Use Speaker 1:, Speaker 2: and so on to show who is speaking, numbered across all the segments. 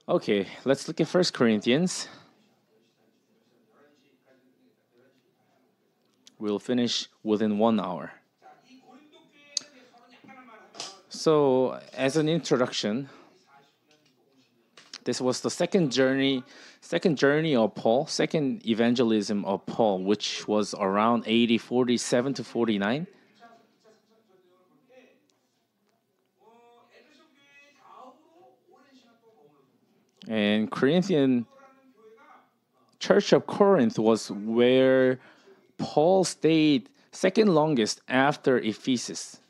Speaker 1: Okay, let's look at First Corinthians. We'll finish within 1 hour. So, as an introduction, this was the second journey of Paul, second evangelism of Paul, which was around AD 47 to 49. And Corinthian Church of Corinth was where Paul stayed second longest after Ephesus.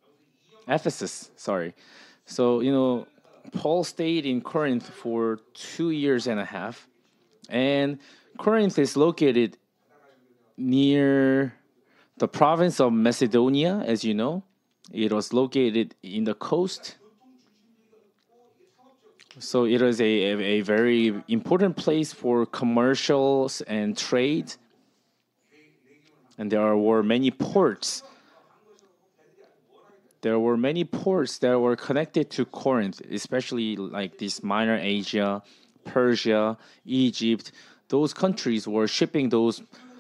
Speaker 1: So, Paul stayed in Corinth for 2 years and a half. And Corinth is located near the province of Macedonia, as you know. It was located in the coast. So it is a very important place for commercials and trade. And there were many ports. There were many ports that were connected to Corinth, especially like this Minor Asia, Persia, Egypt. Those countries were shipping those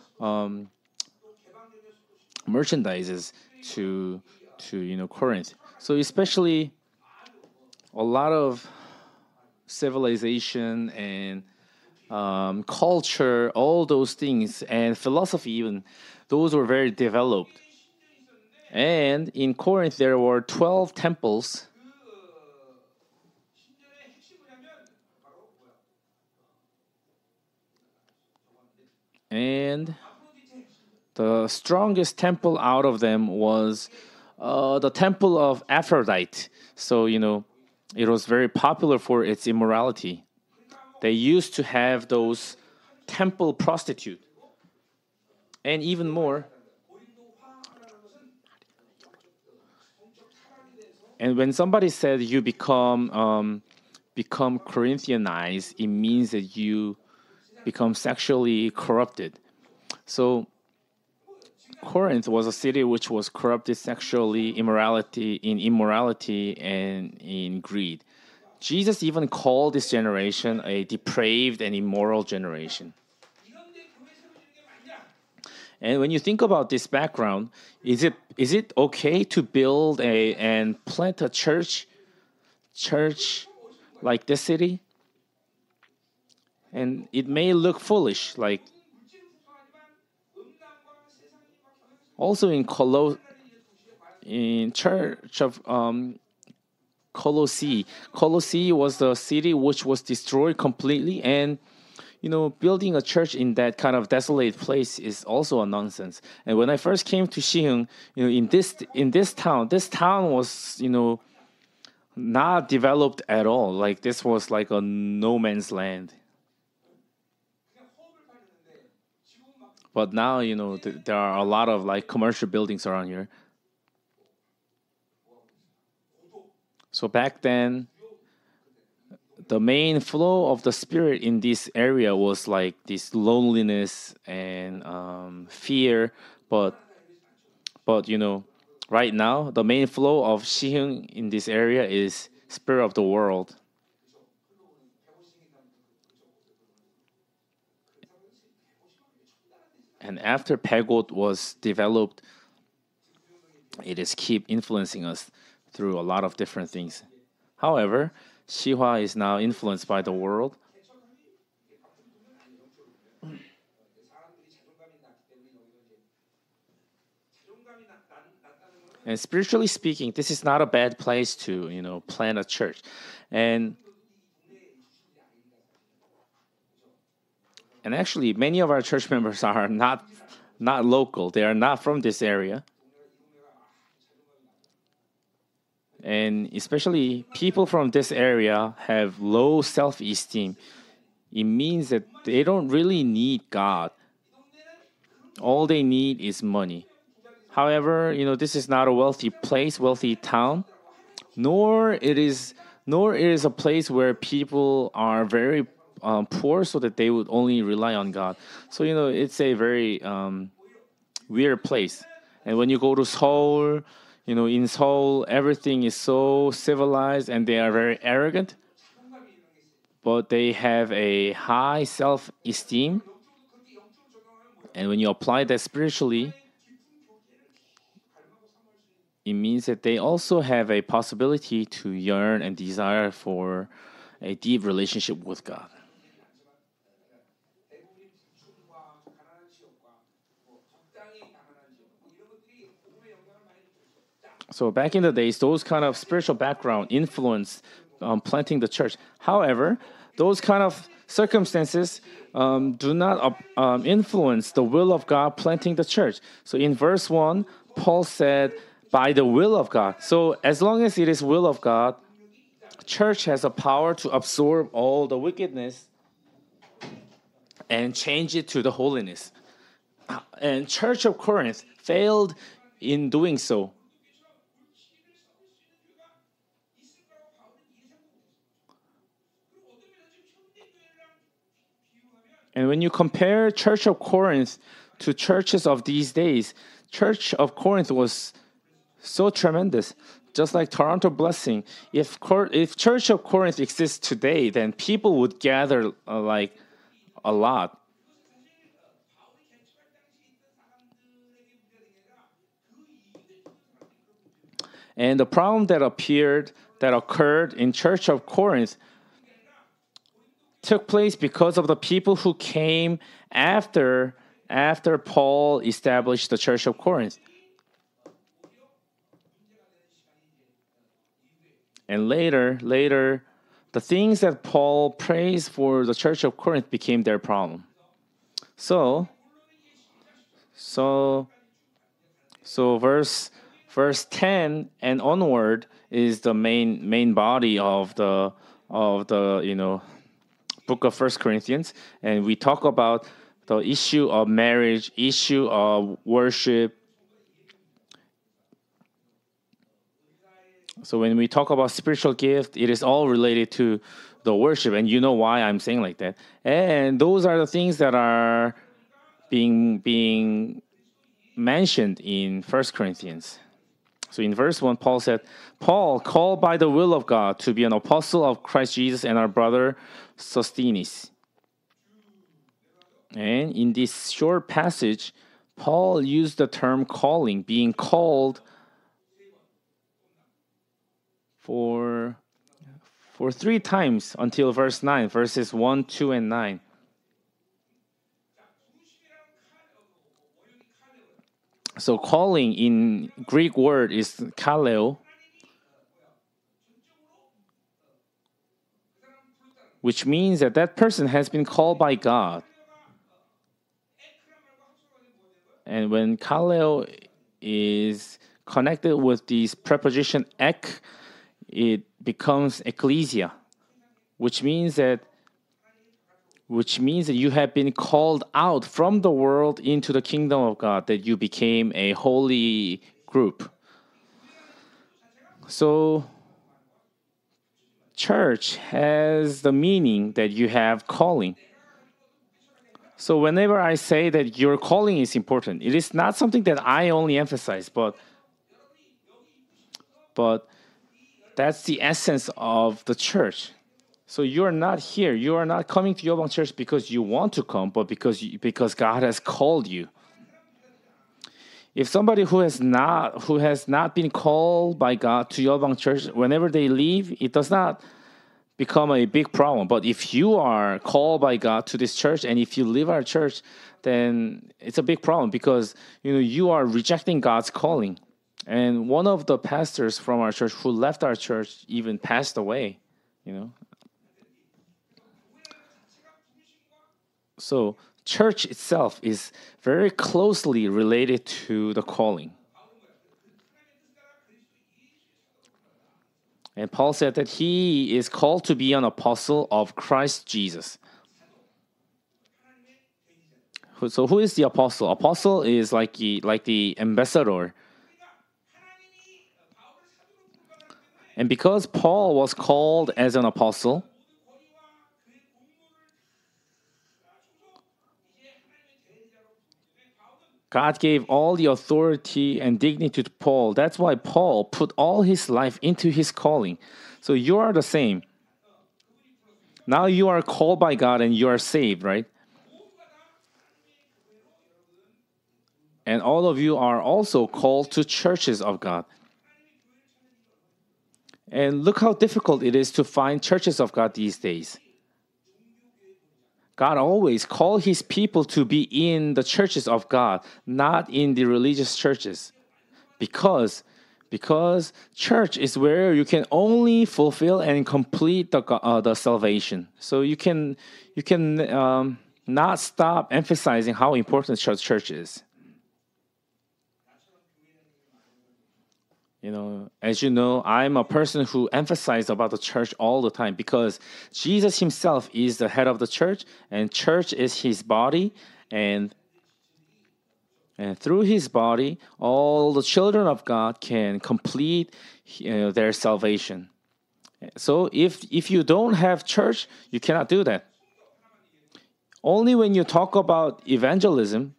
Speaker 1: merchandises to Corinth. So especially a lot of civilization and culture, all those things, and philosophy even, those were very developed. And in Corinth, there were 12 temples. And the strongest temple out of them was the temple of Aphrodite. So, it was very popular for its immorality. They used to have those temple prostitutes. And even more. And when somebody said you become Corinthianized, it means that you become sexually corrupted. So Corinth was a city which was corrupted sexually, immorality, and in greed. Jesus even called this generation a depraved and immoral generation. And when you think about this background, is it okay to build and plant a church like this city? And it may look foolish, like also in Church of Colossae. Colossae was the city which was destroyed completely, and building a church in that kind of desolate place is also a nonsense. And when I first came to Siheung, in this town was not developed at all. Like this was like a no man's land. But now there are a lot of like commercial buildings around here. So back then, the main flow of the spirit in this area was like this loneliness and fear. But right now the main flow of Siheung in this area is spirit of the world. And after Pegot was developed, it is keep influencing us through a lot of different things. However, Sihwa is now influenced by the world. And spiritually speaking, this is not a bad place to, plant a church. And actually, many of our church members are not local. They are not from this area. And especially people from this area have low self-esteem. It means that they don't really need God. All they need is money. However, this is not a wealthy place, wealthy town, nor it is a place where people are very poor, so that they would only rely on God. So it's a very weird place. And when you go to Seoul, in Seoul, everything is so civilized and they are very arrogant. but they have a high self-esteem. And when you apply that spiritually, it means that they also have a possibility to yearn and desire for a deep relationship with God. So back in the days, those kind of spiritual background influenced planting the church. However, those kind of circumstances do not influence the will of God planting the church. So in verse 1, Paul said, by the will of God. So as long as it is will of God, church has a power to absorb all the wickedness and change it to the holiness. And Church of Corinth failed in doing so. And when you compare Church of Corinth to churches of these days, Church of Corinth was so tremendous. Just like Toronto Blessing, if Church of Corinth exists today, then people would gather like a lot. And the problem that occurred in Church of Corinth took place because of the people who came after Paul established the Church of Corinth. And later, the things that Paul praised for the Church of Corinth became their problem. So verse 10 and onward is the main body of the book of 1 Corinthians, and we talk about the issue of marriage, issue of worship. So when we talk about spiritual gift, it is all related to the worship, and you know why I'm saying like that. And those are the things that are being mentioned in 1 Corinthians. So in verse 1, Paul said, Paul, called by the will of God to be an apostle of Christ Jesus, and our brother Sosthenes. And in this short passage, Paul used the term calling, being called for 3 times until verse 9, verses 1, 2, and 9. So calling in Greek word is kaleo, which means that person has been called by God. And when kaleo is connected with this preposition ek, it becomes ecclesia, which means that you have been called out from the world into the kingdom of God, that you became a holy group. So church has the meaning that you have calling. So whenever I say that your calling is important, it is not something that I only emphasize, but that's the essence of the church. So you are not here. You are not coming to Yobang Church because you want to come, but because God has called you. If somebody who has not been called by God to Yobang Church, whenever they leave, it does not become a big problem. But if you are called by God to this church, and if you leave our church, then it's a big problem, because you are rejecting God's calling. And one of the pastors from our church who left our church even passed away. So church itself is very closely related to the calling. And Paul said that he is called to be an apostle of Christ Jesus. So who is the apostle? Apostle is like the ambassador. And because Paul was called as an apostle, God gave all the authority and dignity to Paul. That's why Paul put all his life into his calling. So you are the same. Now you are called by God and you are saved, right? And all of you are also called to churches of God. And look how difficult it is to find churches of God these days. God always called his people to be in the churches of God, not in the religious churches. Because church is where you can only fulfill and complete the salvation. So you can not stop emphasizing how important church is. As you know, I'm a person who emphasizes about the church all the time because Jesus himself is the head of the church, and church is his body, and through his body, all the children of God can complete their salvation. So if you don't have church, you cannot do that. Only when you talk about evangelism,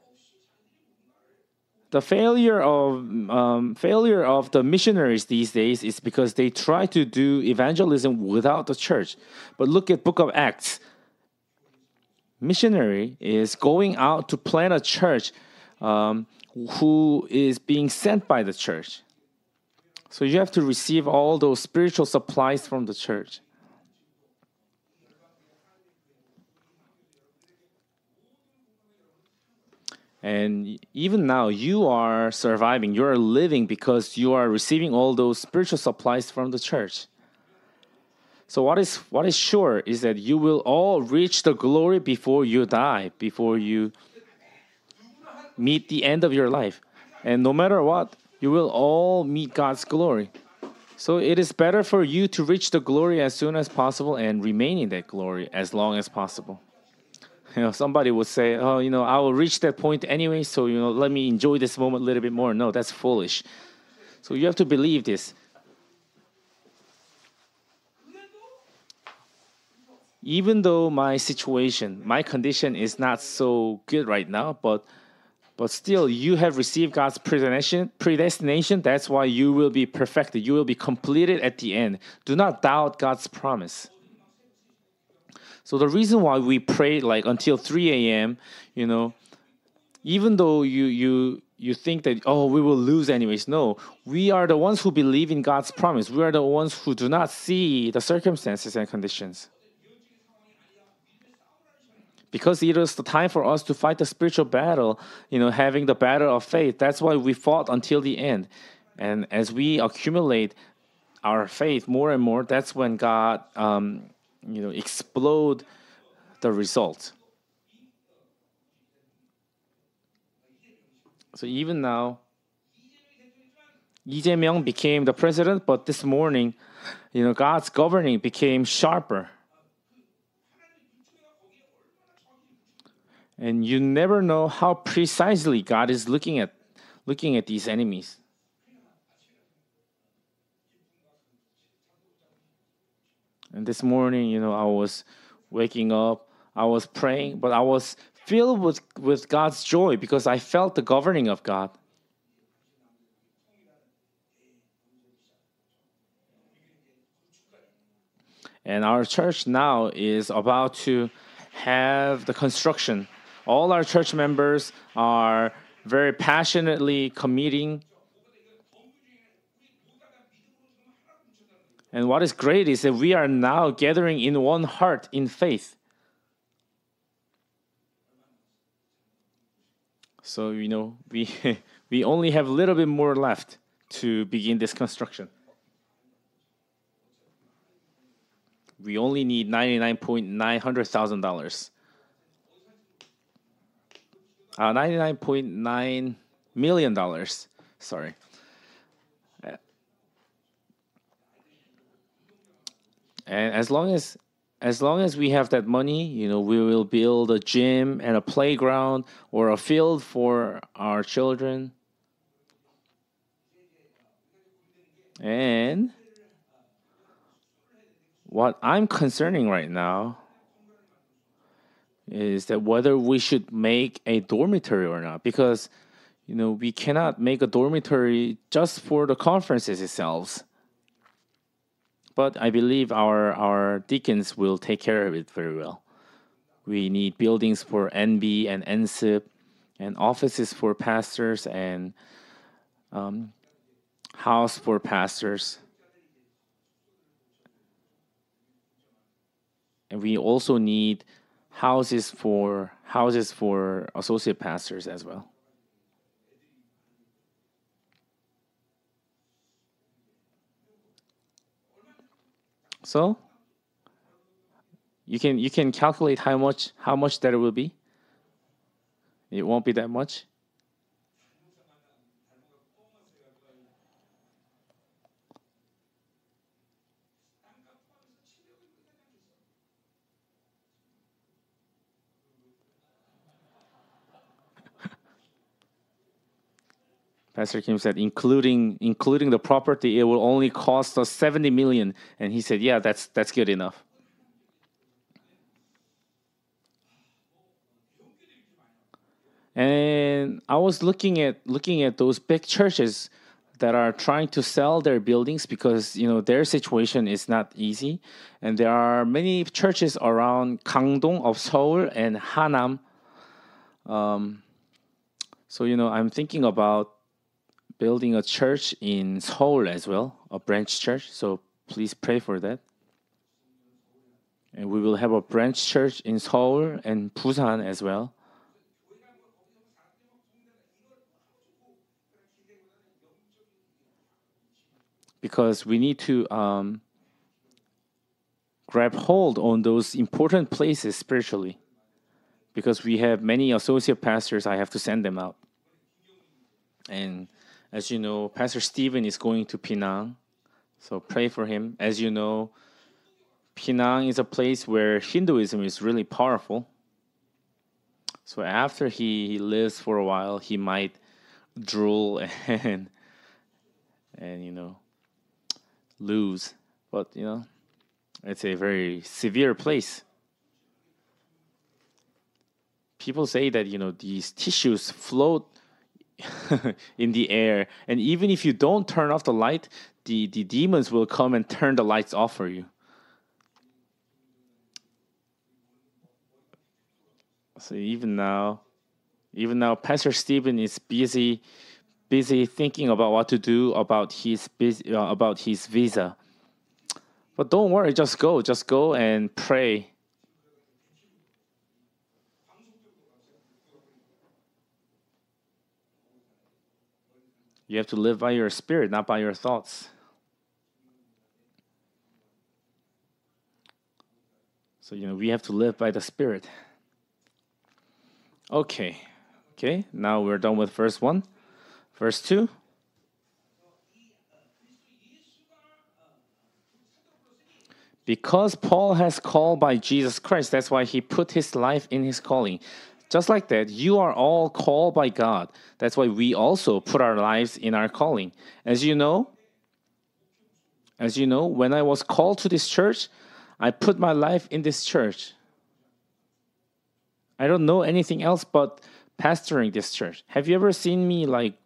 Speaker 1: the failure of the missionaries these days is because they try to do evangelism without the church. But look at Book of Acts. Missionary is going out to plant a church who is being sent by the church. So you have to receive all those spiritual supplies from the church. And even now, you are surviving, you are living because you are receiving all those spiritual supplies from the church. So what is sure is that you will all reach the glory before you die, before you meet the end of your life. And no matter what, you will all meet God's glory. So it is better for you to reach the glory as soon as possible and remain in that glory as long as possible. Somebody would say, I will reach that point anyway, so, let me enjoy this moment a little bit more. No, that's foolish. So you have to believe this. Even though my condition is not so good right now, but still you have received God's predestination. That's why you will be perfected. You will be completed at the end. Do not doubt God's promise. So the reason why we pray like until 3 a.m., even though you think that, we will lose anyways. No, we are the ones who believe in God's promise. We are the ones who do not see the circumstances and conditions. Because it is the time for us to fight the spiritual battle, having the battle of faith. That's why we fought until the end. And as we accumulate our faith more and more, that's when God explode the result. So even now, Lee Jae-myung became the president, but this morning, God's governing became sharper. And you never know how precisely God is looking at these enemies. And this morning, I was waking up, I was praying, but I was filled with God's joy because I felt the governing of God. And our church now is about to have the construction. All our church members are very passionately committing. And what is great is that we are now gathering in one heart in faith. So, we only have a little bit more left to begin this construction. We only need $99,900,000. $99.9 million. Sorry. And as long as we have that money, we will build a gym and a playground or a field for our children. And what I'm concerning right now is that whether we should make a dormitory or not, because we cannot make a dormitory just for the conferences itself. But I believe our deacons will take care of it very well. We need buildings for NB and NSIP, and offices for pastors, and house for pastors. And we also need houses for associate pastors as well. So you can calculate how much that it will be. It won't be that much. Pastor Kim said, including the property, it will only cost us 70 million. And he said, yeah, that's good enough. And I was looking at those big churches that are trying to sell their buildings because their situation is not easy, and there are many churches around Gangdong of Seoul and Hanam. So I'm thinking about building a church in Seoul as well, a branch church. So please pray for that. And we will have a branch church in Seoul and Busan as well. Because we need to grab hold on those important places spiritually. Because we have many associate pastors, I have to send them out. And as you know, Pastor Stephen is going to Penang, so pray for him. As you know, Penang is a place where Hinduism is really powerful. So after he lives for a while, he might drool and lose. But it's a very severe place. People say that these tissues float in the air, and even if you don't turn off the light, the demons will come and turn the lights off for you. So even now, Pastor Stephen is busy thinking about what to do about his visa. But don't worry, just go and pray. You have to live by your spirit, not by your thoughts. So we have to live by the spirit. Okay, now we're done with verse 1. Verse 2. Because Paul has called by Jesus Christ, that's why he put his life in his calling. Just like that, you are all called by God. That's why we also put our lives in our calling. As you know, when I was called to this church, I put my life in this church. I don't know anything else but pastoring this church. Have you ever seen me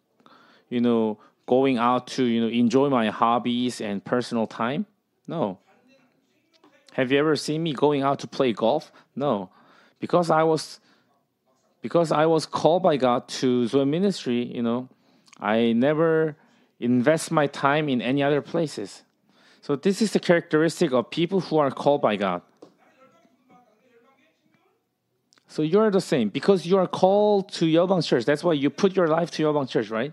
Speaker 1: going out to enjoy my hobbies and personal time? No. Have you ever seen me going out to play golf? No. Because I was called by God to Zoe Ministry, I never invest my time in any other places. So this is the characteristic of people who are called by God. So you're the same. Because you are called to Yeobang Church, that's why you put your life to Yeobang Church, right?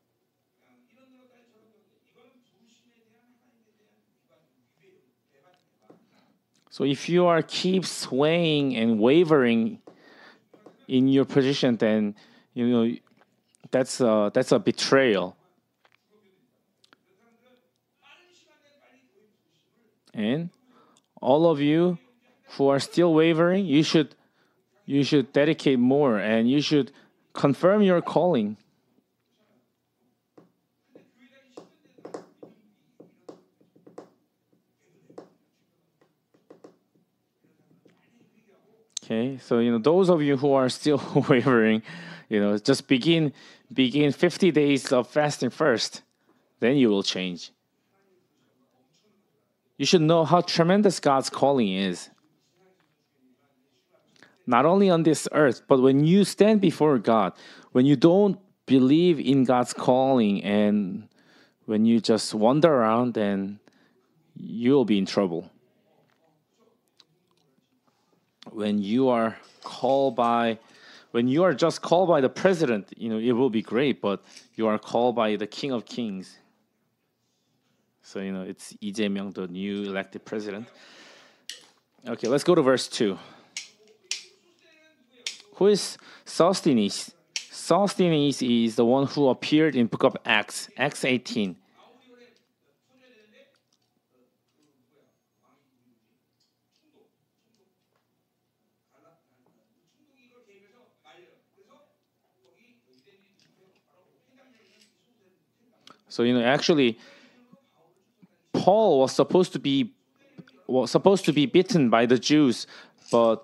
Speaker 1: So if you keep swaying and wavering in your position, then that's a betrayal. And all of you who are still wavering, you should dedicate more, and you should confirm your calling. Okay, so those of you who are still wavering, just begin 50 days of fasting first, then you will change. you should know how tremendous God's calling is. Not only on this earth, but when you stand before God, when you don't believe in God's calling and when you just wander around, then you'll be in trouble. When you are just called by the president, it will be great, but you are called by the King of Kings. So, it's Lee Jae-myung, the new elected president. Okay, let's go to verse 2. Who is Sosthenes? Sosthenes is the one who appeared in book of Acts 18. So, actually, Paul was supposed to be beaten by the Jews, but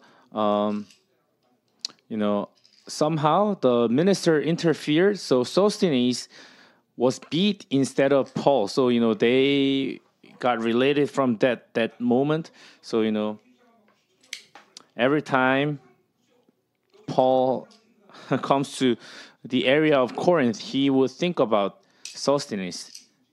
Speaker 1: somehow the minister interfered, so Sosthenes was beat instead of Paul. So they got related from that moment. So every time Paul comes to the area of Corinth, he would think about Sosthenes.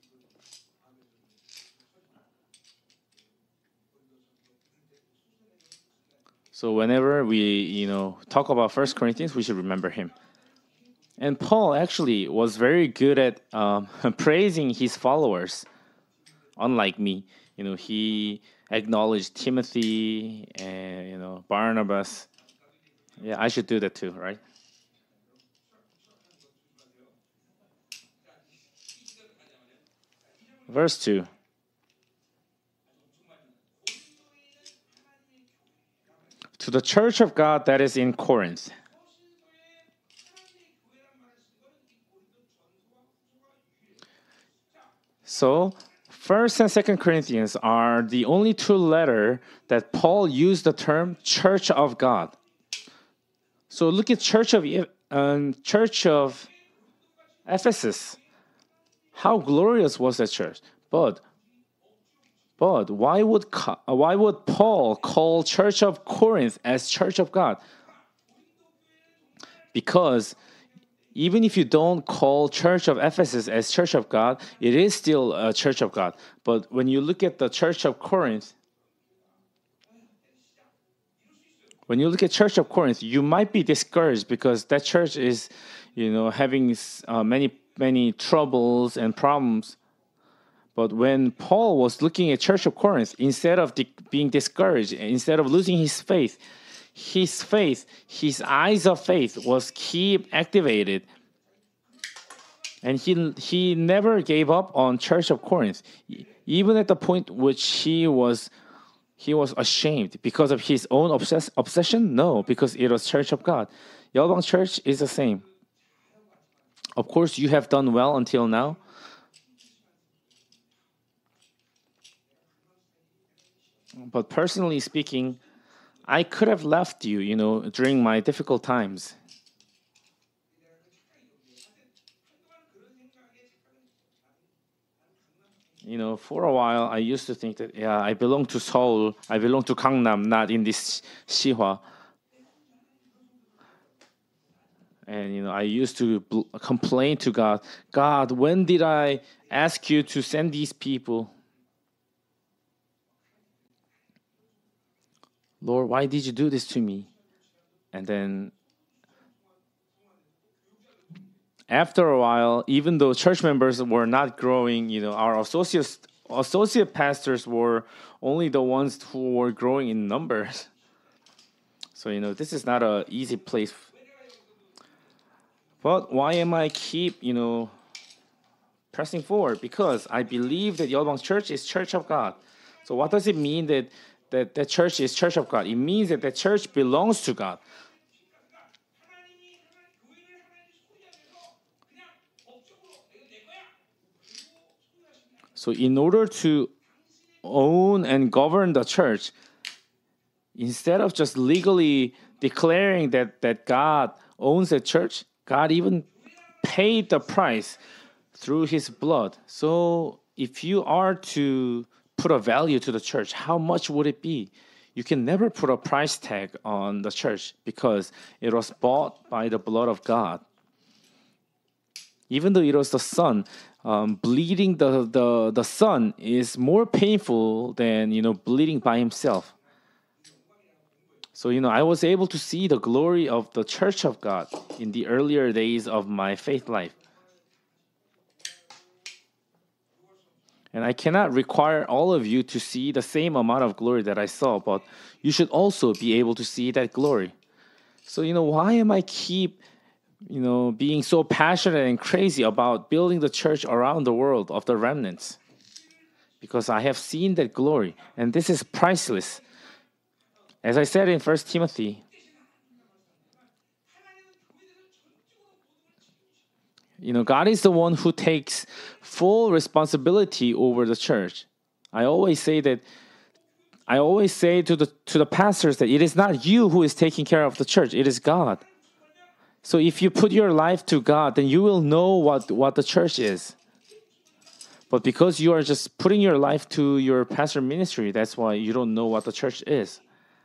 Speaker 1: So whenever we, talk about 1 Corinthians, we should remember him. And Paul actually was very good at praising his followers. Unlike me, he acknowledged Timothy and Barnabas. Yeah, I should do that too, right? Verse 2. To the church of God that is in Corinth. So, 1st and 2nd Corinthians are the only two letters that Paul used the term church of God. So look at church of Ephesus. How glorious was that church? But why would Paul call Church of Corinth as Church of God? Because even if you don't call Church of Ephesus as Church of God, it is still a Church of God. But when you look at the Church of Corinth, you might be discouraged because that church is, having many troubles and problems. But when Paul was looking at Church of Corinth, instead of being discouraged, instead of losing his eyes of faith was keep activated. And he never gave up on Church of Corinth, even at the point which he was ashamed because of his own obsession. No, because it was Church of God. Yeolbang Church is the same. Of course, you have done well until now. But personally speaking, I could have left you, during my difficult times. For a while, I used to think that, I belong to Seoul, I belong to Gangnam, not in this Sihwa. And, I used to complain to God, God, when did I ask you to send these people? Lord, why did you do this to me? And then after a while, even though church members were not growing, our associate pastors were only the ones who were growing in numbers. So, this is not an easy place. But why am I keep, pressing forward? Because I believe that Yeolbang Church is Church of God. So what does it mean that church is Church of God? It means that the church belongs to God. So in order to own and govern the church, instead of just legally declaring that God owns the church, God even paid the price through his blood. So if you are to put a value to the church, how much would it be? You can never put a price tag on the church because it was bought by the blood of God. Even though it was the son, bleeding the son is more painful than bleeding by himself. So I was able to see the glory of the church of God in the earlier days of my faith life. And I cannot require all of you to see the same amount of glory that I saw, but you should also be able to see that glory. So, why am I keep, being so passionate and crazy about building the church around the world of the remnants? Because I have seen that glory, and this is priceless. As I said in 1 Timothy, God is the one who takes full responsibility over the church. I always say to the pastors that it is not you who is taking care of the church, it is God. So if you put your life to God, then you will know what the church is. But because you are just putting your life to your pastor ministry, that's why you don't know what the church is.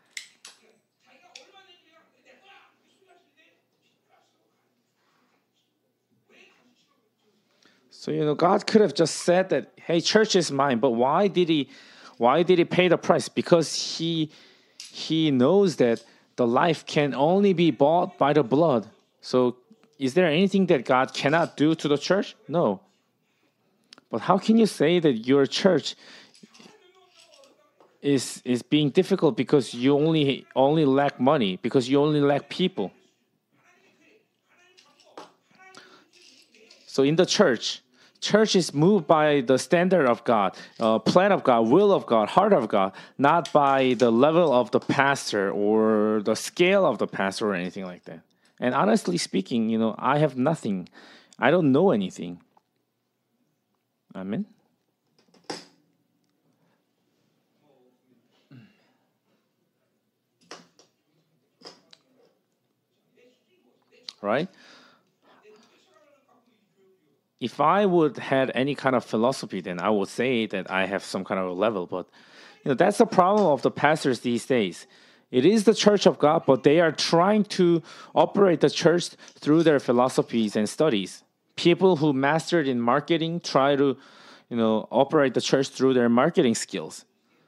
Speaker 1: So God could have just said that, hey, church is mine, but why did he pay the price? Because he knows that the life can only be bought by the blood. So is there anything that God cannot do to the church? No. But how can you say that your church is being difficult because you only lack money, because you only lack people? So in the church is moved by the standard of God, plan of God, will of God, heart of God, not by the level of the pastor or the scale of the pastor or anything like that. And honestly speaking, I have nothing. I don't know anything. Amen. Right? If I would had any kind of philosophy, then I would say that I have some kind of a level. But that's the problem of the pastors these days. It is the church of God, but they are trying to operate the church through their philosophies and studies. People who mastered in marketing try to, operate the church through their marketing skills.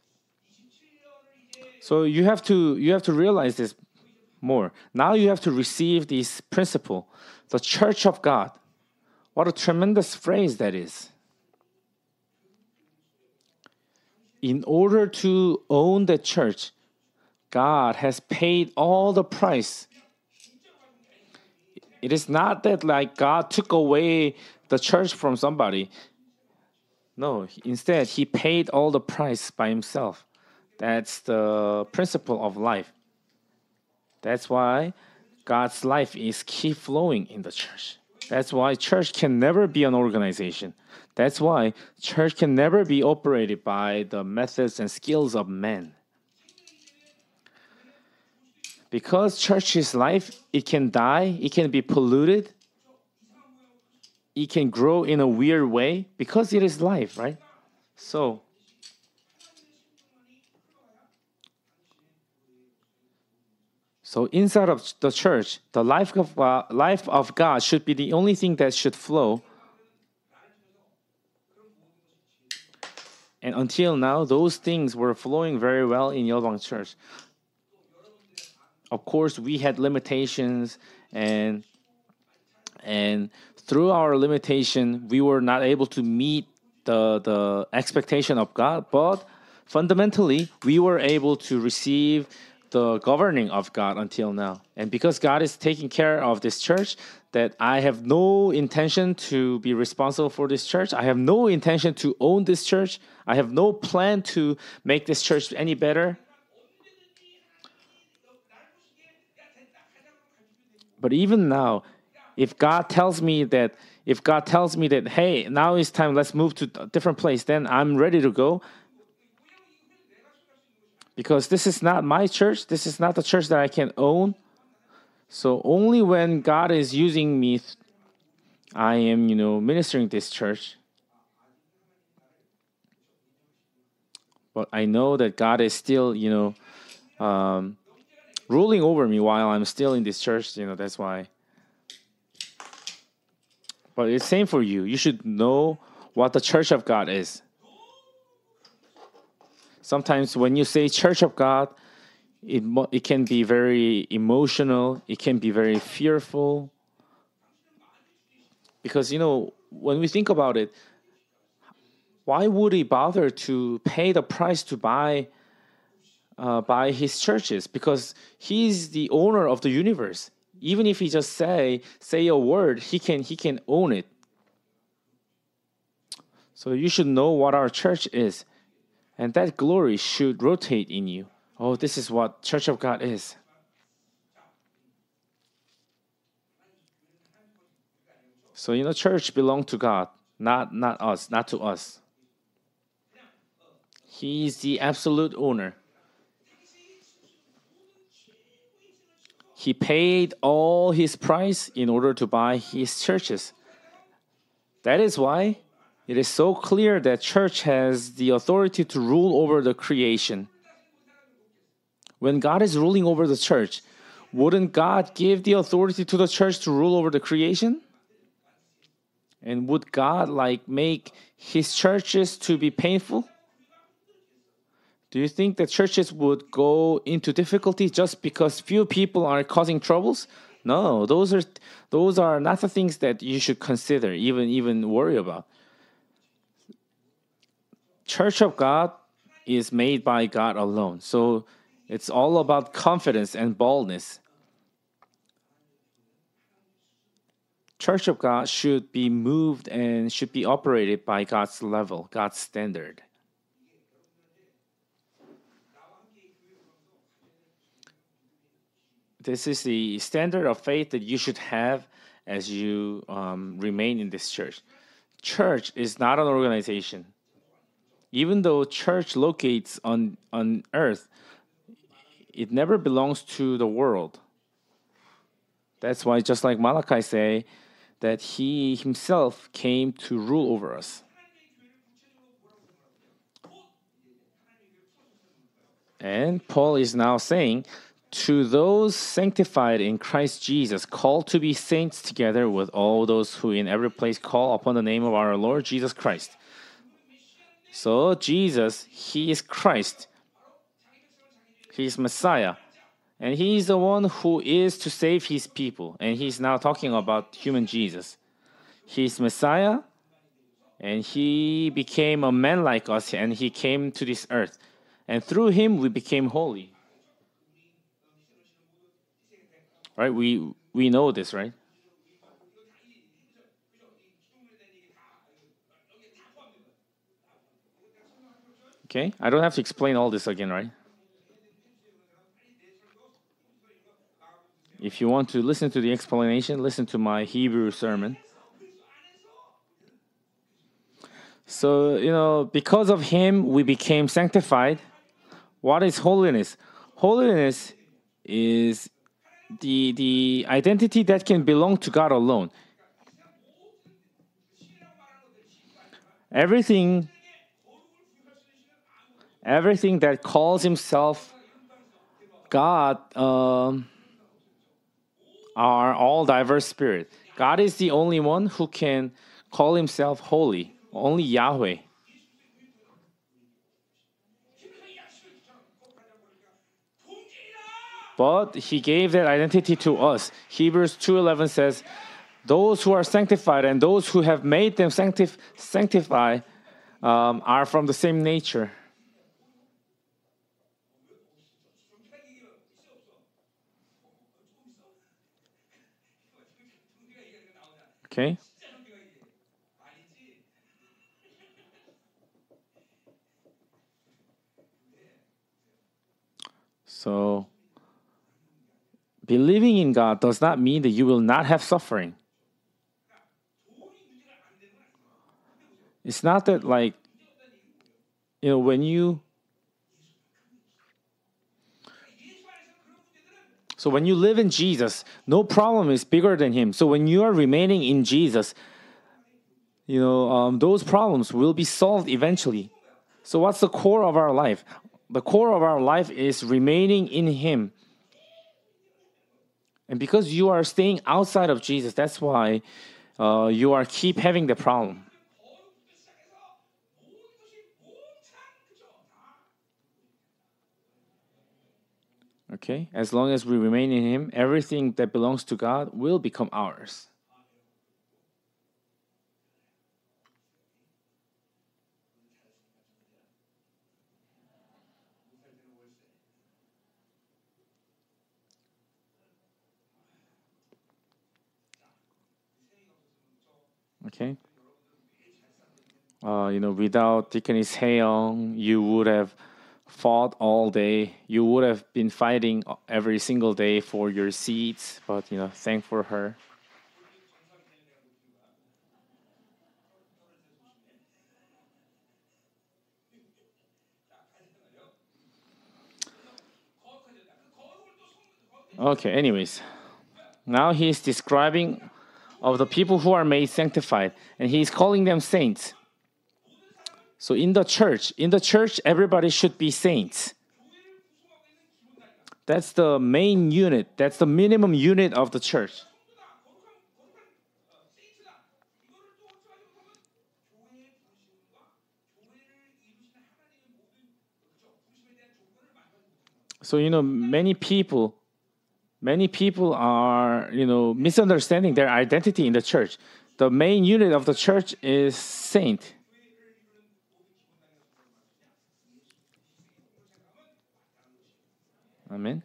Speaker 1: So you have to realize this more. Now you have to receive this principle, the church of God. What a tremendous phrase that is. In order to own the church, God has paid all the price. It is not that like God took away the church from somebody. No, instead, he paid all the price by himself. That's the principle of life. That's why God's life is keep flowing in the church. That's why church can never be an organization. That's why church can never be operated by the methods and skills of men. Because church is life, it can die, it can be polluted, it can grow in a weird way because it is life, right? So inside of the church, the life of God should be the only thing that should flow. And until now, those things were flowing very well in Yeolbang Church. Of course, we had limitations, and through our limitation, we were not able to meet the expectation of God. But fundamentally, we were able to receive the governing of God until now. And because God is taking care of this church, that I have no intention to be responsible for this church. I have no intention to own this church. I have no plan to make this church any better. But even now, if God tells me that, hey, now it's time, let's move to a different place, then I'm ready to go. Because this is not my church. This is not the church that I can own. So only when God is using me, I am, ministering this church. but I know that God is still, ruling over me while I'm still in this church. That's why. But it's same for you. You should know what the church of God is. Sometimes when you say church of God, it can be very emotional. It can be very fearful. Because, when we think about it, why would he bother to pay the price to buy his churches? Because he's the owner of the universe. Even if he just say a word, he can own it. So you should know what our church is. And that glory should rotate in you. Oh, this is what Church of God is. So, church belongs to God, not us, not to us. He's the absolute owner. He paid all his price in order to buy his churches. That is why it is so clear that church has the authority to rule over the creation. When God is ruling over the church, wouldn't God give the authority to the church to rule over the creation? And would God make his churches to be painful? Do you think that churches would go into difficulty just because few people are causing troubles? No, those are not the things that you should consider, even worry about. Church of God is made by God alone. So it's all about confidence and boldness. Church of God should be moved and should be operated by God's level, God's standard. This is the standard of faith that you should have as you remain in this church. Church is not an organization. Even though church locates on earth, it never belongs to the world. That's why, just like Malachi say, that he himself came to rule over us. And Paul is now saying, to those sanctified in Christ Jesus, called to be saints together with all those who in every place call upon the name of our Lord Jesus Christ. So Jesus, he is Christ. He is Messiah. And he is the one who is to save his people. And he's now talking about human Jesus. He's Messiah, and he became a man like us, and he came to this earth. And through him, we became holy. Right? We know this, right? Okay? I don't have to explain all this again, right? If you want to listen to the explanation, listen to my Hebrew sermon. So, because of him, we became sanctified. What is holiness? Holiness is the identity that can belong to God alone. Everything that calls himself God are all diverse spirit. God is the only one who can call himself holy. Only Yahweh. But he gave that identity to us. Hebrews 2:11 says, those who are sanctified and those who have made them sanctify are from the same nature. Okay? So, believing in God does not mean that you will not have suffering. It's not that when you... So when you live in Jesus, no problem is bigger than him. So when you are remaining in Jesus, those problems will be solved eventually. So what's the core of our life? The core of our life is remaining in Him. And because you are staying outside of Jesus, that's why you are keep having the problem. Okay? As long as we remain in Him, everything that belongs to God will become ours. Okay? Without Deaconess Haeyoung, you would have fought all day. You would have been fighting every single day for your seats, but thank for her. Okay, anyways. Now he is describing of the people who are made sanctified, and he is calling them saints. So in the church, everybody should be saints. That's the main unit. That's the minimum unit of the church. So many people are misunderstanding their identity in the church. The main unit of the church is saint. Amen.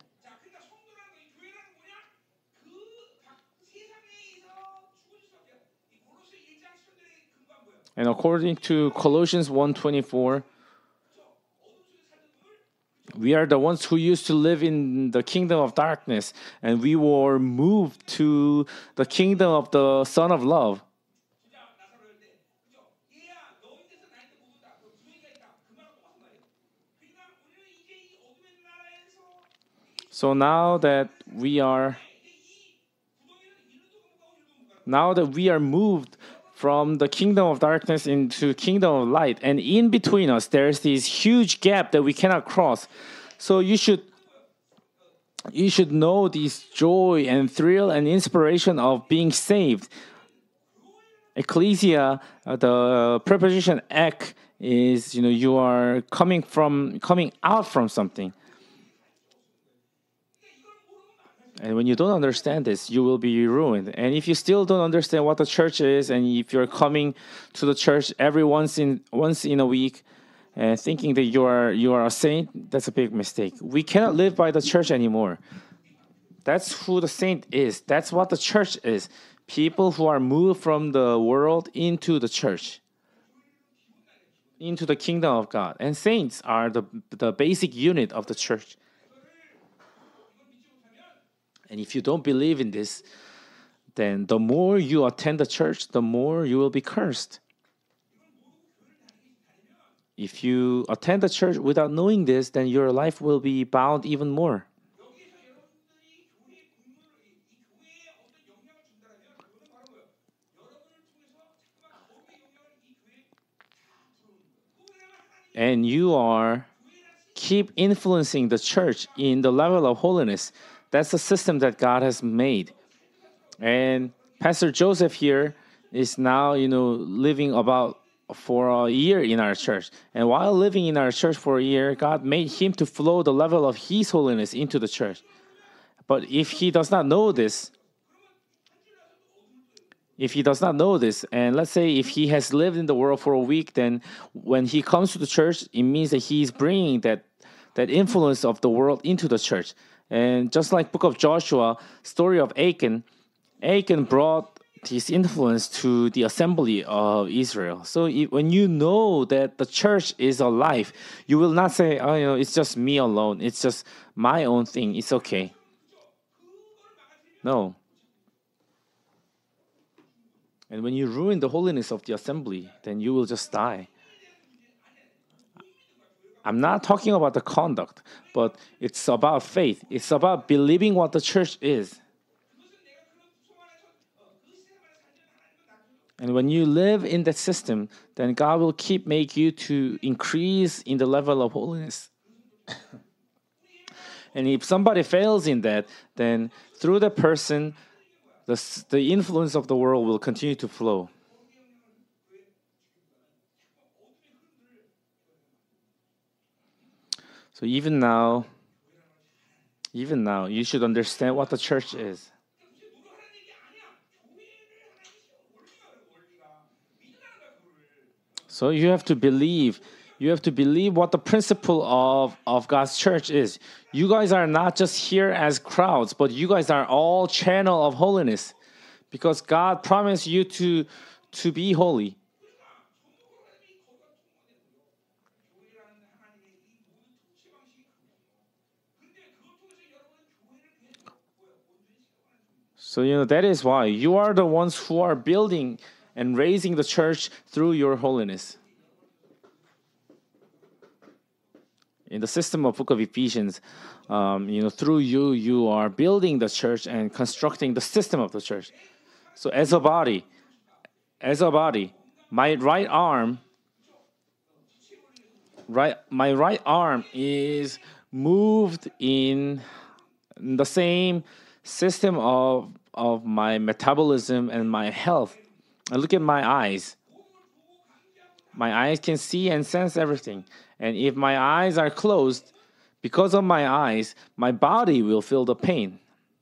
Speaker 1: And according to Colossians 1:24, we are the ones who used to live in the kingdom of darkness, and we were moved to the kingdom of the Son of Love. So now that we are moved from the kingdom of darkness into kingdom of light, and in between us there's this huge gap that we cannot cross. So you should know this joy and thrill and inspiration of being saved. Ecclesia, the preposition ek is you are coming out from something. And when you don't understand this, you will be ruined. And if you still don't understand what the church is, and if you're coming to the church every once in a week, and thinking that you are a saint, that's a big mistake. We cannot live by the church anymore. That's who the saint is. That's what the church is. People who are moved from the world into the church, into the kingdom of God. And saints are the basic unit of the church. And if you don't believe in this, then the more you attend the church, the more you will be cursed. If you attend the church without knowing this, then your life will be bound even more. And you are keep influencing the church in the level of holiness. That's the system that God has made. And Pastor Joseph here is now, living about for a year in our church. And while living in our church for a year, God made him to flow the level of His holiness into the church. But if he does not know this, and let's say if he has lived in the world for a week, then when he comes to the church, it means that he is bringing that influence of the world into the church. And just like Book of Joshua, story of Achan brought his influence to the assembly of Israel. So when you know that the church is alive, you will not say, it's just me alone. It's just my own thing. It's okay. No. And when you ruin the holiness of the assembly, then you will just die. I'm not talking about the conduct, but it's about faith. It's about believing what the church is. And when you live in that system, then God will make you to increase in the level of holiness. And if somebody fails in that, then through the person, the influence of the world will continue to flow. So even now, you should understand what the church is. So you have to believe. You have to believe what the principle of God's church is. You guys are not just here as crowds, but you guys are all channel of holiness. Because God promised you to be holy. So that is why you are the ones who are building and raising the church through your holiness. In the system of Book of Ephesians, through you are building the church and constructing the system of the church. So as a body, my right arm is moved in the same system of my metabolism and my health. And look at my eyes. My eyes can see and sense everything. And if my eyes are closed, because of my eyes, my body will feel the pain.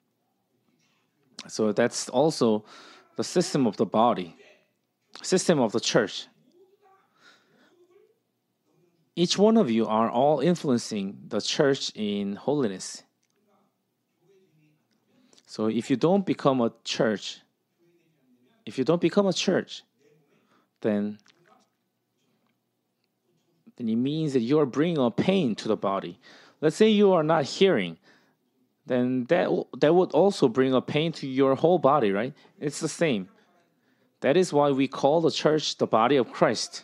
Speaker 1: So that's also the system of the body, system of the church. Each one of you are all influencing the church in holiness. So if you don't become a church, then it means that you are bringing a pain to the body. Let's say you are not hearing, then that would also bring a pain to your whole body, right? It's the same. That is why we call the church the body of Christ.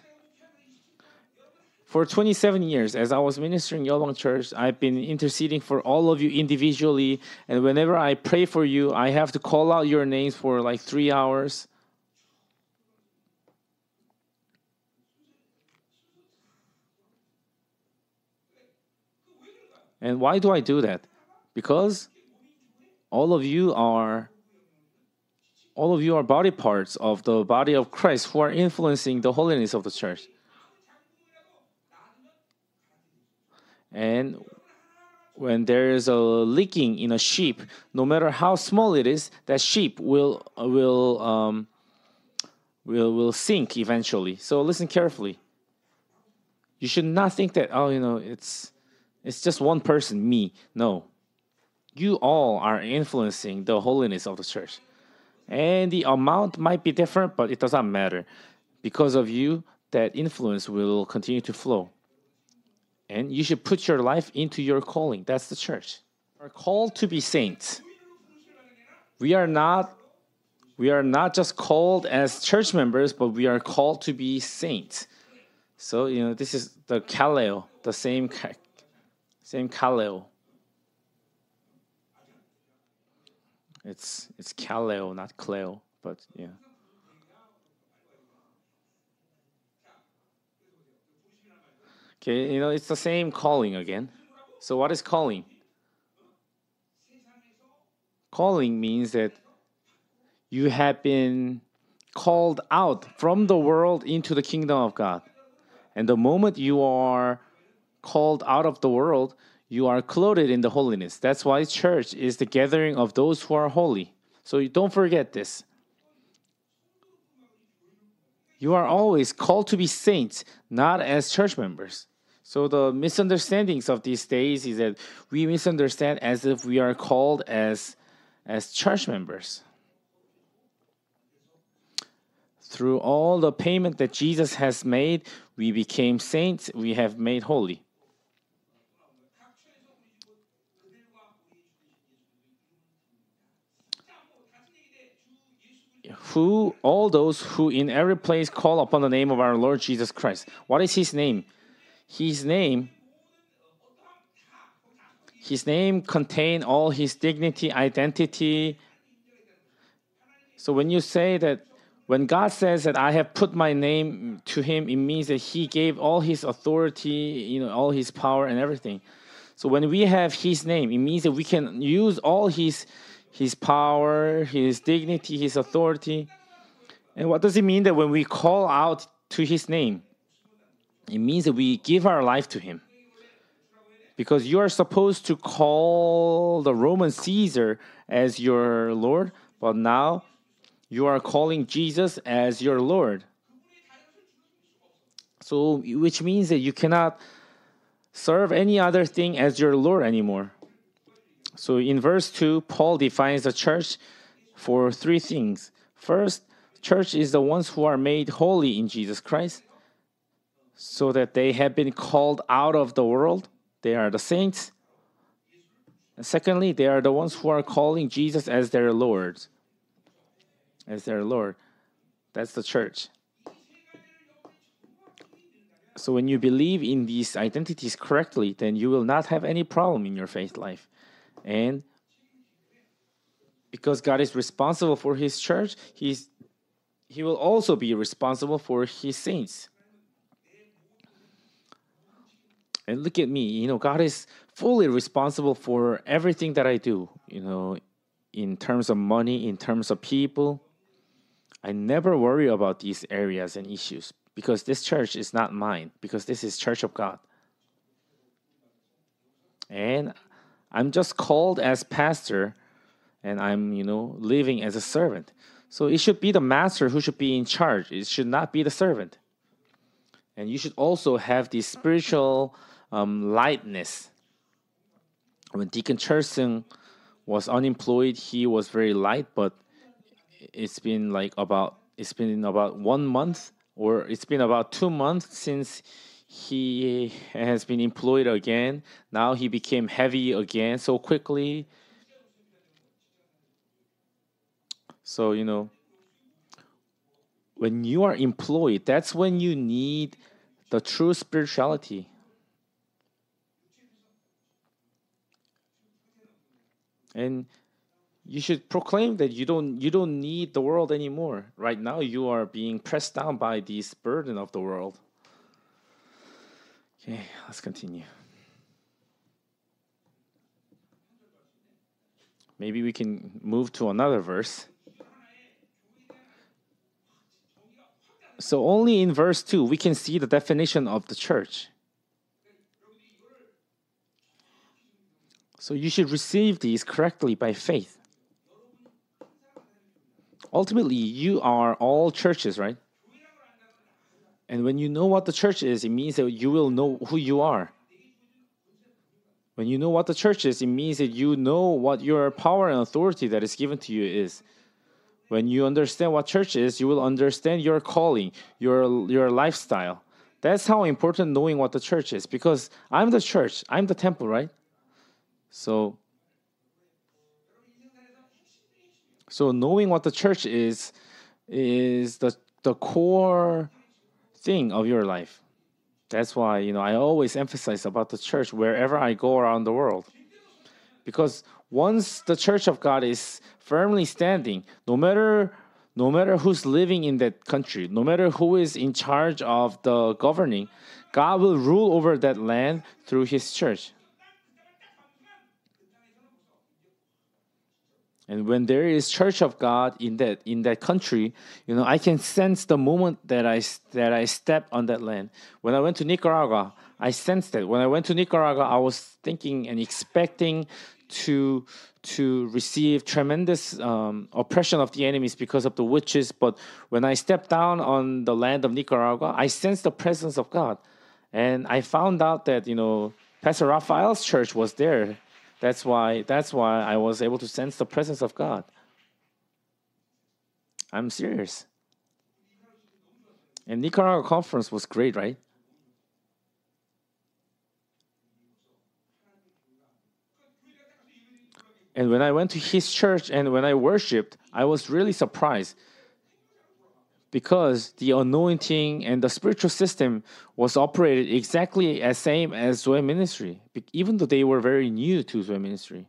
Speaker 1: For 27 years, as I was ministering Yeolbang Church, I've been interceding for all of you individually. And whenever I pray for you, I have to call out your names for like 3 hours. And why do I do that? Because all of you are body parts of the body of Christ who are influencing the holiness of the church. And when there is a leaking in a sheep, no matter how small it is, that sheep will sink eventually. So listen carefully. You should not think that it's just one person, me. No. You all are influencing the holiness of the church. And the amount might be different, but it does not matter. Because of you, that influence will continue to flow. And you should put your life into your calling. That's the church. We are called to be saints. We are not just called as church members, but we are called to be saints. So, this is the kaleo, the same kaleo. It's kaleo, not cleo, but yeah. Okay, it's the same calling again. So what is calling? Calling means that you have been called out from the world into the kingdom of God. And the moment you are called out of the world, you are clothed in the holiness. That's why church is the gathering of those who are holy. So you don't forget this. You are always called to be saints, not as church members. So the misunderstandings of these days is that we misunderstand as if we are called as church members. Through all the payment that Jesus has made, we became saints, we have made holy. All those who in every place call upon the name of our Lord Jesus Christ. What is his name? His name contains all his dignity, identity. So when you say that when God says that I have put my name to him, it means that he gave all his authority, all his power and everything. So when we have his name, it means that we can use all his power, his dignity, his authority. And what does it mean that when we call out to his name? It means that we give our life to him. Because you are supposed to call the Roman Caesar as your Lord, but now you are calling Jesus as your Lord. So, which means that you cannot serve any other thing as your Lord anymore. So in verse 2, Paul defines the church for three things. First, church is the ones who are made holy in Jesus Christ, so that they have been called out of the world. They are the saints. And secondly, they are the ones who are calling Jesus as their Lord. As their Lord. That's the church. So when you believe in these identities correctly, then you will not have any problem in your faith life. And because God is responsible for his church, he will also be responsible for his saints. And look at me, God is fully responsible for everything that I do, in terms of money, in terms of people. I never worry about these areas and issues because this church is not mine, because this is Church of God. And I'm just called as pastor, and I'm, living as a servant. So it should be the master who should be in charge. It should not be the servant. And you should also have the spiritual lightness. When Deacon Cherson was unemployed, he was very light, but it's been about 1 month, or it's been about 2 months since he has been employed again. Now he became heavy again so quickly. So, when you are employed, that's when you need the true spirituality. And you should proclaim that you don't need the world anymore. Right now, you are being pressed down by this burden of the world. Okay, let's continue. Maybe we can move to another verse. So only in verse 2, we can see the definition of the church. So you should receive these correctly by faith. Ultimately, you are all churches, right? And when you know what the church is, it means that you will know who you are. When you know what the church is, it means that you know what your power and authority that is given to you is. When you understand what church is, you will understand your calling, your lifestyle. That's how important knowing what the church is. Because I'm the church, I'm the temple, right? So knowing what the church is the core thing of your life. That's why, I always emphasize about the church wherever I go around the world. Because once the church of God is firmly standing, no matter who's living in that country, no matter who is in charge of the governing, God will rule over that land through his church. And when there is church of God in that country, I can sense the moment that I step on that land. When I went to Nicaragua, I sensed that. When I went to Nicaragua, I was thinking and expecting to receive tremendous oppression of the enemies because of the witches. But when I stepped down on the land of Nicaragua, I sensed the presence of God. And I found out that, Pastor Raphael's church was there. That's why I was able to sense the presence of God. I'm serious. And Nicaragua conference was great, right? And when I went to his church and when I worshiped, I was really surprised. Because the anointing and the spiritual system was operated exactly as same as Zoe Ministry, even though they were very new to Zoe Ministry.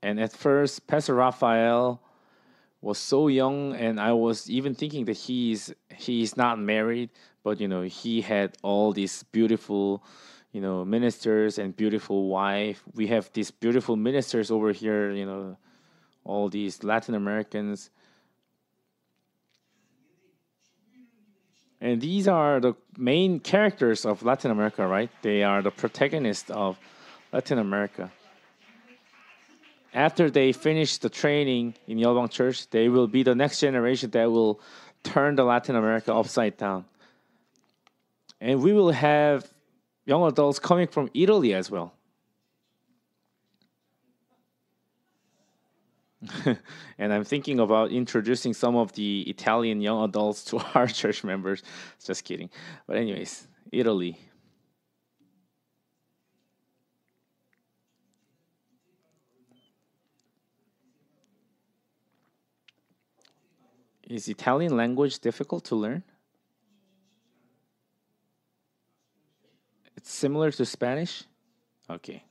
Speaker 1: And at first, Pastor Raphael was so young, and I was even thinking that he's not married, but he had all these beautiful, ministers and beautiful wife. We have these beautiful ministers over here, all these Latin Americans. And these are the main characters of Latin America, right? They are the protagonists of Latin America. After they finish the training in Yeolbang Church, they will be the next generation that will turn the Latin America upside down. And we will have young adults coming from Italy as well. And I'm thinking about introducing some of the Italian young adults to our church members. Just kidding. But anyways, Italy. Is Italian language difficult to learn? It's similar to Spanish? Okay.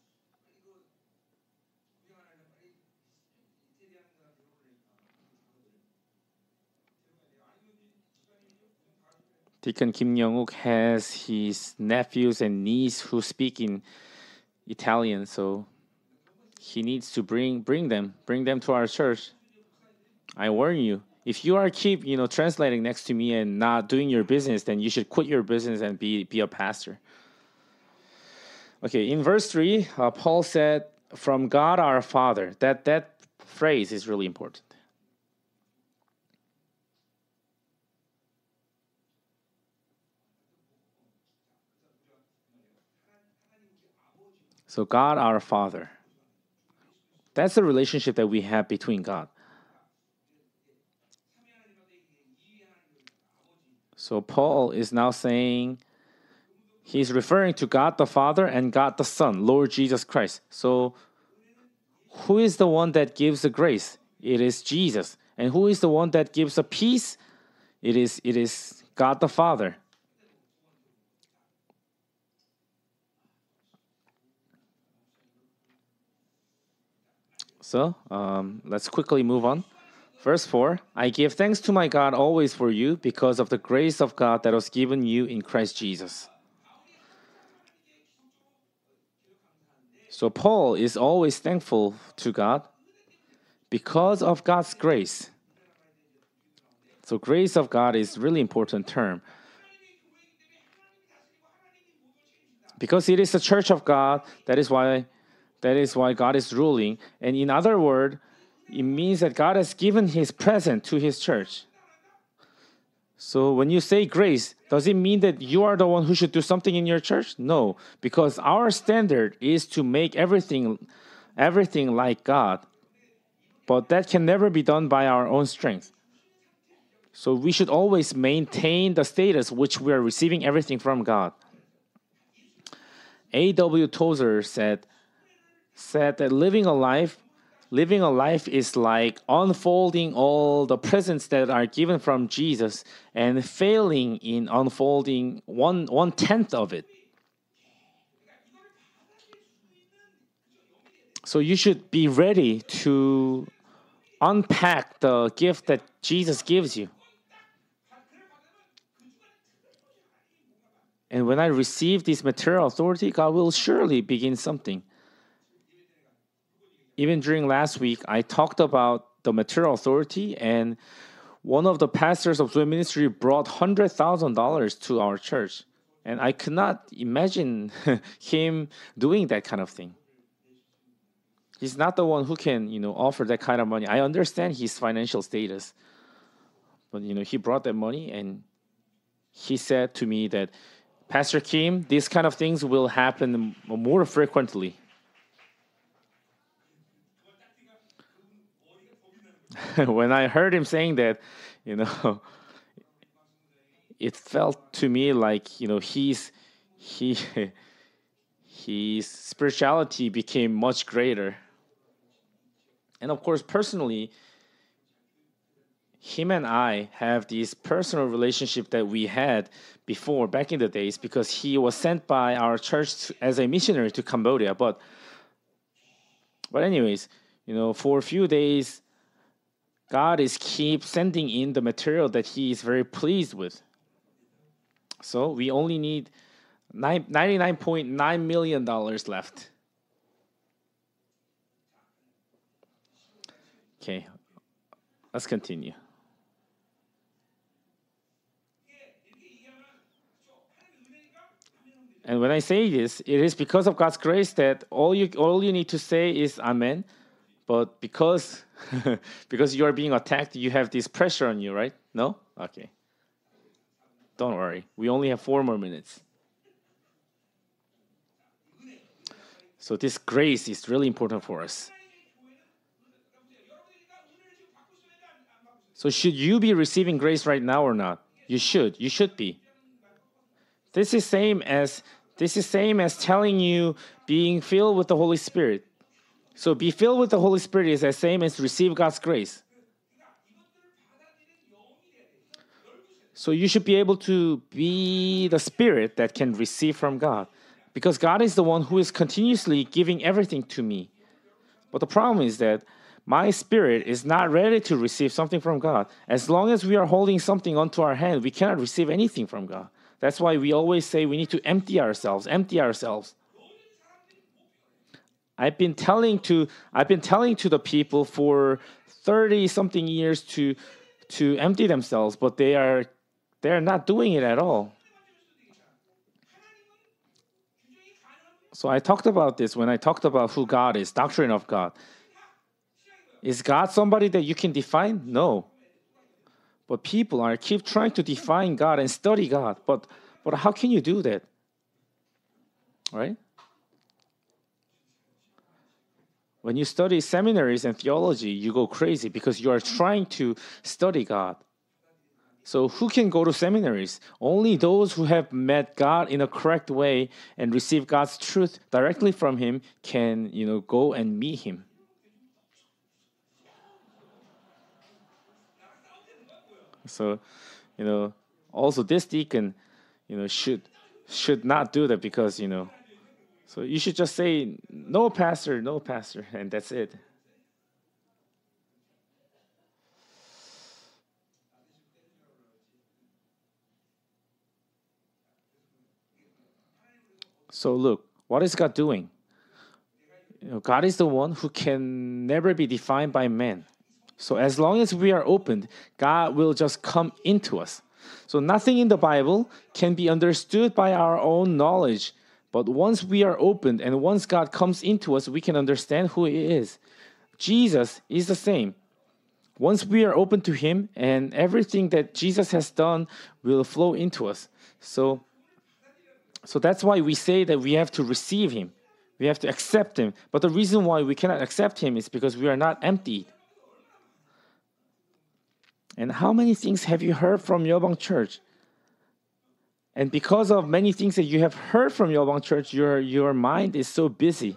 Speaker 1: Deacon Kim Young-wook has his nephews and niece who speak in Italian, so he needs to bring them to our church. I warn you, if you are keep translating next to me and not doing your business, then you should quit your business and be a pastor. Okay, in verse 3, Paul said, "From God our Father." That phrase is really important. So God our Father. That's the relationship that we have between God. So Paul is now saying he's referring to God the Father and God the Son, Lord Jesus Christ. So who is the one that gives the grace? It is Jesus. And who is the one that gives the peace? It is God the Father. So let's quickly move on. Verse 4, "I give thanks to my God always for you because of the grace of God that was given you in Christ Jesus." So Paul is always thankful to God because of God's grace. So grace of God is really important term. Because it is the church of God, that is why God is ruling. And in other words, it means that God has given his presence to his church. So when you say grace, does it mean that you are the one who should do something in your church? No, because our standard is to make everything like God. But that can never be done by our own strength. So we should always maintain the status which we are receiving everything from God. A.W. Tozer said that living a life is like unfolding all the presents that are given from Jesus and failing in unfolding one tenth of it. So you should be ready to unpack the gift that Jesus gives you. And when I receive this material authority, God will surely begin something. Even during last week, I talked about the material authority, and one of the pastors of the ministry brought $100,000 to our church. And I could not imagine him doing that kind of thing. He's not the one who can, offer that kind of money. I understand his financial status. But, he brought that money, and he said to me that, "Pastor Kim, these kind of things will happen more frequently." When I heard him saying that, it felt to me like, his spirituality became much greater. And of course, personally, him and I have this personal relationship that we had before, back in the days, because he was sent by our church as a missionary to Cambodia. But anyways, for a few days, God is keep sending in the material that He is very pleased with. So we only need $99.9 million left. Okay, let's continue. And when I say this, it is because of God's grace that all you need to say is Amen. But because because you are being attacked, you have this pressure on you, right? No? Okay. Don't worry. We only have 4 more minutes. So this grace is really important for us. So should you be receiving grace right now or not? You should. You should be. This is same as telling you being filled with the Holy Spirit. So be filled with the Holy Spirit is the same as receive God's grace. So you should be able to be the spirit that can receive from God. Because God is the one who is continuously giving everything to me. But the problem is that my spirit is not ready to receive something from God. As long as we are holding something onto our hand, we cannot receive anything from God. That's why we always say we need to empty ourselves. I've been telling to the people for 30 something years to empty themselves, but they are not doing it at all. So I talked about this when I talked about who God is, doctrine of God. Is God somebody that you can define? No. But people keep trying to define God and study God. But how can you do that? Right? When you study seminaries and theology, you go crazy because you are trying to study God. So who can go to seminaries? Only those who have met God in a correct way and receive God's truth directly from Him can, go and meet Him. So, also this deacon, should not do that because, so you should just say, no, pastor, and that's it. So look, what is God doing? God is the one who can never be defined by man. So as long as we are opened, God will just come into us. So nothing in the Bible can be understood by our own knowledge. But once we are opened and once God comes into us, we can understand who He is. Jesus is the same. Once we are open to Him and everything that Jesus has done will flow into us. So that's why we say that we have to receive Him. We have to accept Him. But the reason why we cannot accept Him is because we are not emptied. And how many things have you heard from Yeobang Church? And because of many things that you have heard from Yeobang Church, your mind is so busy.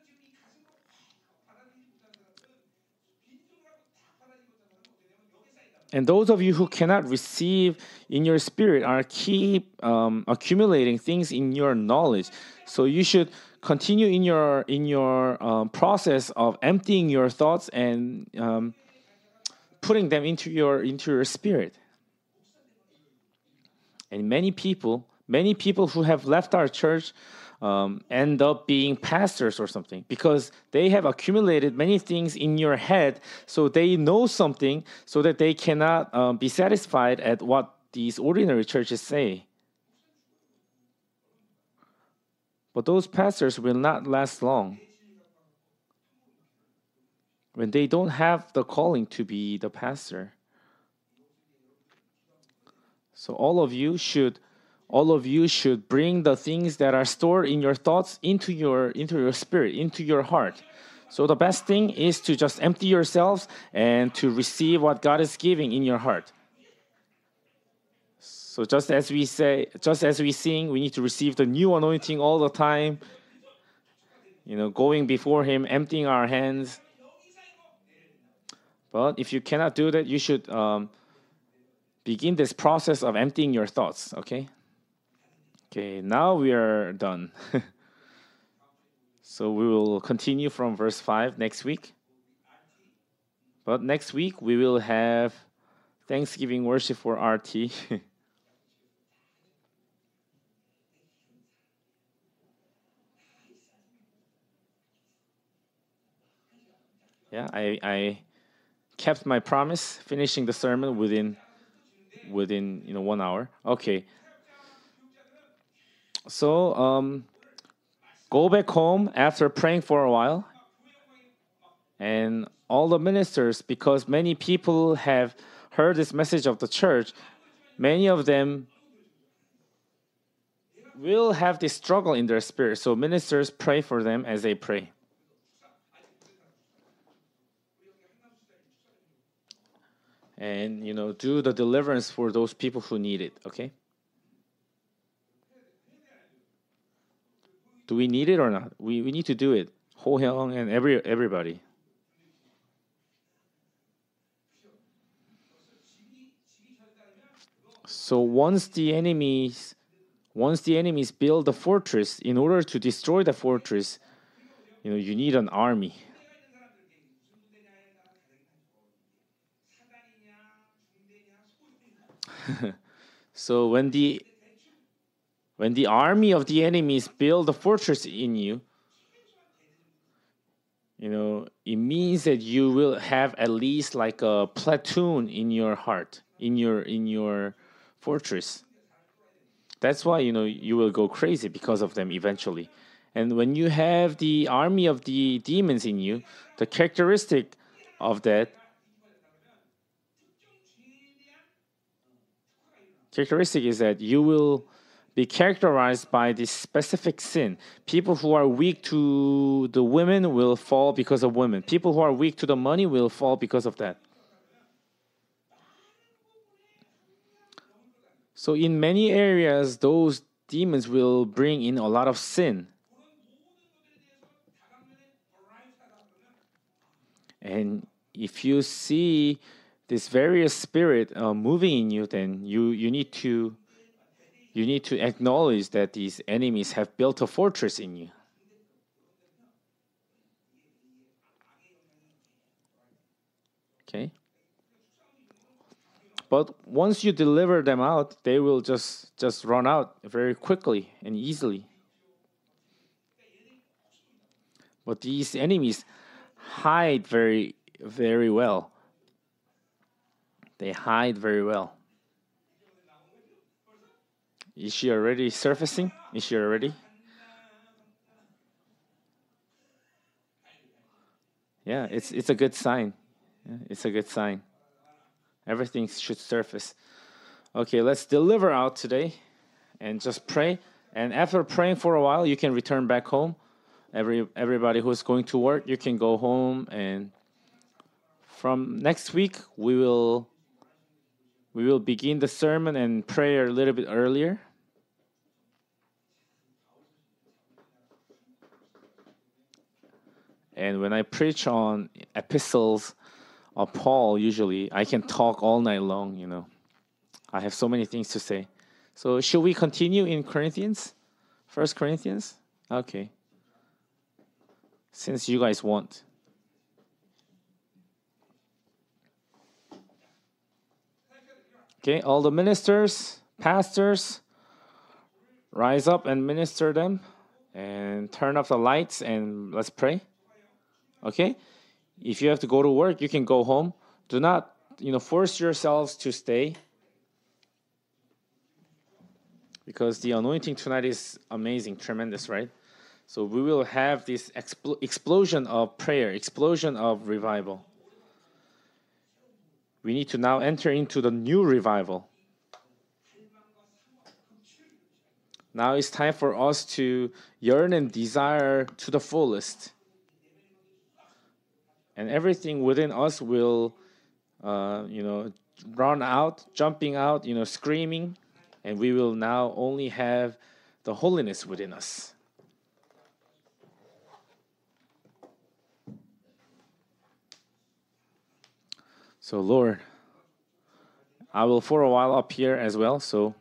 Speaker 1: And those of you who cannot receive in your spirit are keep accumulating things in your knowledge. So you should continue in your process of emptying your thoughts and putting them into your spirit. And many people who have left our church end up being pastors or something because they have accumulated many things in your head, so they know something so that they cannot be satisfied at what these ordinary churches say. But those pastors will not last long when they don't have the calling to be the pastor. So all of you should bring the things that are stored in your thoughts into your spirit, into your heart. So the best thing is to just empty yourselves and to receive what God is giving in your heart. So just as we sing, we need to receive the new anointing all the time. Going before Him, emptying our hands. But if you cannot do that, you should begin this process of emptying your thoughts, okay? Okay, now we are done. So we will continue from verse 5 next week. But next week we will have Thanksgiving worship for RT. Yeah, I kept my promise, finishing the sermon within 1 hour. Okay, so go back home after praying for a while, and all the ministers, because many people have heard this message of the church, many of them will have this struggle in their spirit. So ministers pray for them as they pray. And do the deliverance for those people who need it, okay? Do we need it or not? We need to do it. Ho Hyung and everybody. So once the enemies build the fortress, in order to destroy the fortress, you need an army. So when the army of the enemies build a fortress in you, it means that you will have at least like a platoon in your heart, in your fortress. That's why you will go crazy because of them eventually. And when you have the army of the demons in you, the characteristic is that you will be characterized by this specific sin. People who are weak to the women will fall because of women. People who are weak to the money will fall because of that. So in many areas, those demons will bring in a lot of sin. And if you see this various spirit moving in you, then you need to acknowledge that these enemies have built a fortress in you. Okay? But once you deliver them out, they will just run out very quickly and easily. But these enemies hide very, very well. They hide very well. Is she already surfacing? Is she already? Yeah, it's a good sign. Yeah, it's a good sign. Everything should surface. Okay, let's deliver out today and just pray. And after praying for a while, you can return back home. Everybody who's going to work, you can go home. And from next week, we will begin the sermon and prayer a little bit earlier. And when I preach on epistles of Paul, usually I can talk all night long. I have so many things to say. So should we continue in Corinthians? 1 Corinthians? Okay. Since you guys want. Okay, all the ministers, pastors, rise up and minister them. And turn off the lights and let's pray. Okay? If you have to go to work, you can go home. Do not, force yourselves to stay. Because the anointing tonight is amazing, tremendous, right? So we will have this explosion of prayer, explosion of revival. We need to now enter into the new revival. Now it's time for us to yearn and desire to the fullest. And everything within us will, run out, jumping out, screaming. And we will now only have the holiness within us. So, Lord, I will for a while up here as well. So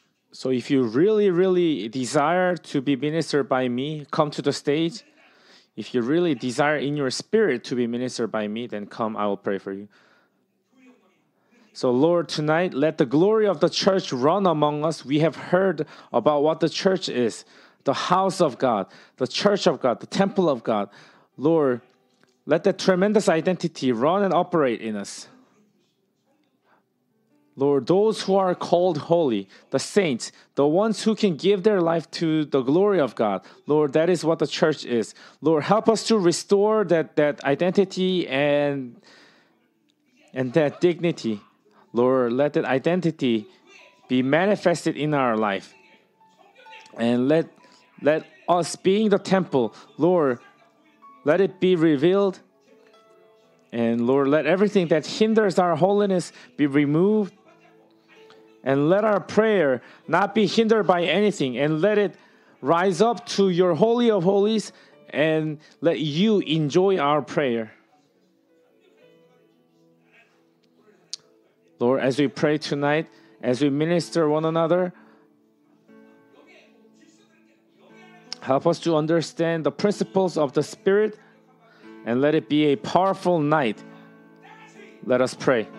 Speaker 1: if you really, really desire to be ministered by me, come to the stage. If you really desire in your spirit to be ministered by me, then come, I will pray for you. So Lord, tonight, let the glory of the church run among us. We have heard about what the church is, the house of God, the church of God, the temple of God. Lord, let that tremendous identity run and operate in us. Lord, those who are called holy, the saints, the ones who can give their life to the glory of God, Lord, that is what the church is. Lord, help us to restore that identity and that dignity. Lord, let that identity be manifested in our life. And let us being the temple, Lord, let it be revealed. And Lord, let everything that hinders our holiness be removed. And let our prayer not be hindered by anything. And let it rise up to your Holy of Holies. And let you enjoy our prayer. Lord, as we pray tonight, as we minister one another, help us to understand the principles of the Spirit. And let it be a powerful night. Let us pray.